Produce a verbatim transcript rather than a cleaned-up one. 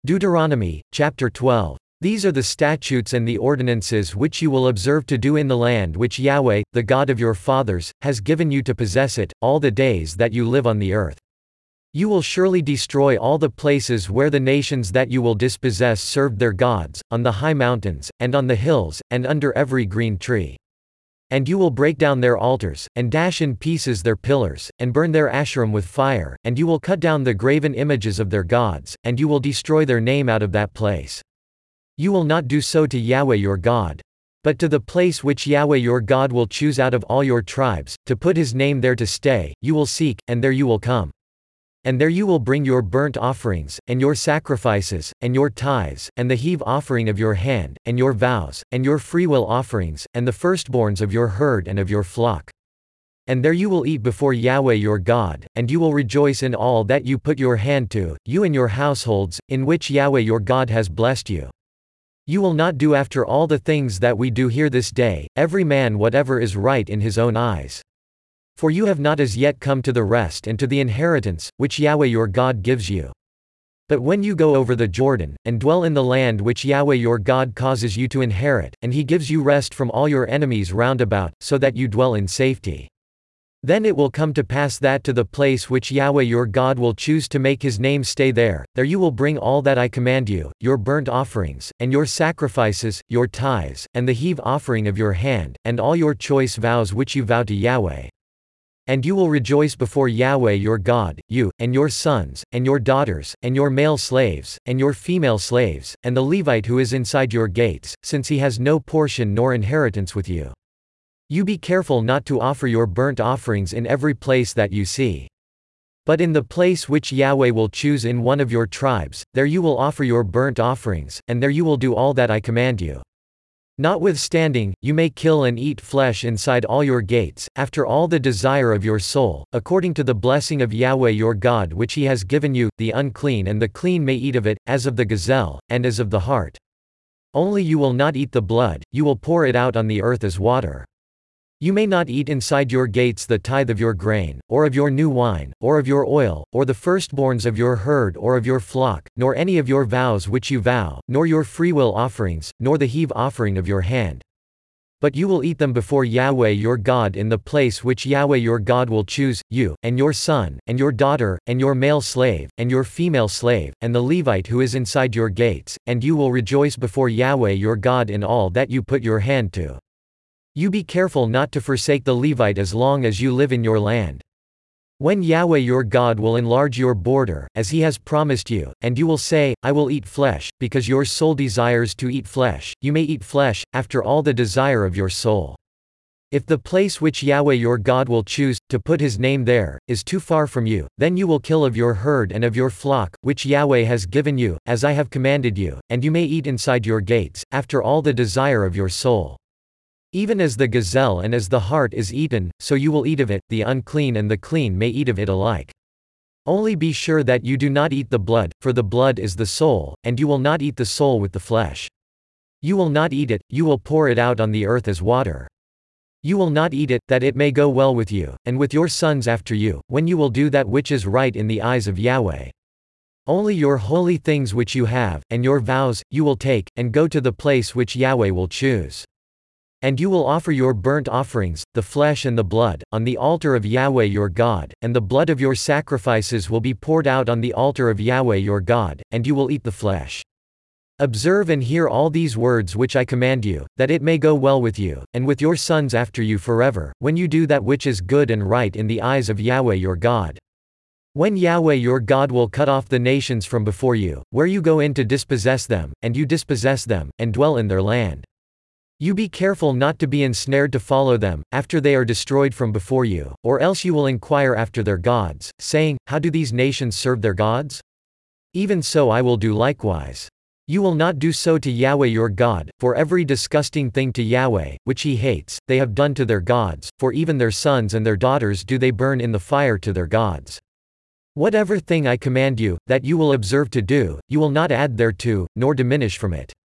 Deuteronomy, chapter twelve. These are the statutes and the ordinances which you will observe to do in the land which Yahweh, the God of your fathers, has given you to possess it, all the days that you live on the earth. You will surely destroy all the places where the nations that you will dispossess served their gods, on the high mountains, and on the hills, and under every green tree. And you will break down their altars, and dash in pieces their pillars, and burn their Asherim with fire, and you will cut down the graven images of their gods, and you will destroy their name out of that place. You will not do so to Yahweh your God. But to the place which Yahweh your God will choose out of all your tribes, to put his name there to stay, you will seek, and there you will come. And there you will bring your burnt offerings, and your sacrifices, and your tithes, and the heave offering of your hand, and your vows, and your freewill offerings, and the firstborns of your herd and of your flock. And there you will eat before Yahweh your God, and you will rejoice in all that you put your hand to, you and your households, in which Yahweh your God has blessed you. You will not do after all the things that we do here this day, every man whatever is right in his own eyes. For you have not as yet come to the rest and to the inheritance, which Yahweh your God gives you. But when you go over the Jordan, and dwell in the land which Yahweh your God causes you to inherit, and he gives you rest from all your enemies round about, so that you dwell in safety. Then it will come to pass that to the place which Yahweh your God will choose to make his name stay there, there you will bring all that I command you, your burnt offerings, and your sacrifices, your tithes, and the heave offering of your hand, and all your choice vows which you vow to Yahweh. And you will rejoice before Yahweh your God, you, and your sons, and your daughters, and your male slaves, and your female slaves, and the Levite who is inside your gates, since he has no portion nor inheritance with you. You be careful not to offer your burnt offerings in every place that you see. But in the place which Yahweh will choose in one of your tribes, there you will offer your burnt offerings, and there you will do all that I command you. Notwithstanding, you may kill and eat flesh inside all your gates, after all the desire of your soul, according to the blessing of Yahweh your God which he has given you. The unclean and the clean may eat of it, as of the gazelle, and as of the hart. Only you will not eat the blood, you will pour it out on the earth as water. You may not eat inside your gates the tithe of your grain, or of your new wine, or of your oil, or the firstborns of your herd or of your flock, nor any of your vows which you vow, nor your freewill offerings, nor the heave offering of your hand. But you will eat them before Yahweh your God in the place which Yahweh your God will choose, you, and your son, and your daughter, and your male slave, and your female slave, and the Levite who is inside your gates, and you will rejoice before Yahweh your God in all that you put your hand to. You be careful not to forsake the Levite as long as you live in your land. When Yahweh your God will enlarge your border, as he has promised you, and you will say, I will eat flesh, because your soul desires to eat flesh, you may eat flesh, after all the desire of your soul. If the place which Yahweh your God will choose, to put his name there, is too far from you, then you will kill of your herd and of your flock, which Yahweh has given you, as I have commanded you, and you may eat inside your gates, after all the desire of your soul. Even as the gazelle and as the hart is eaten, so you will eat of it, the unclean and the clean may eat of it alike. Only be sure that you do not eat the blood, for the blood is the soul, and you will not eat the soul with the flesh. You will not eat it, you will pour it out on the earth as water. You will not eat it, that it may go well with you, and with your sons after you, when you will do that which is right in the eyes of Yahweh. Only your holy things which you have, and your vows, you will take, and go to the place which Yahweh will choose. And you will offer your burnt offerings, the flesh and the blood, on the altar of Yahweh your God, and the blood of your sacrifices will be poured out on the altar of Yahweh your God, and you will eat the flesh. Observe and hear all these words which I command you, that it may go well with you, and with your sons after you forever, when you do that which is good and right in the eyes of Yahweh your God. When Yahweh your God will cut off the nations from before you, where you go in to dispossess them, and you dispossess them, and dwell in their land. You be careful not to be ensnared to follow them, after they are destroyed from before you, or else you will inquire after their gods, saying, How do these nations serve their gods? Even so I will do likewise. You will not do so to Yahweh your God, for every disgusting thing to Yahweh, which he hates, they have done to their gods, for even their sons and their daughters do they burn in the fire to their gods. Whatever thing I command you, that you will observe to do, you will not add thereto, nor diminish from it.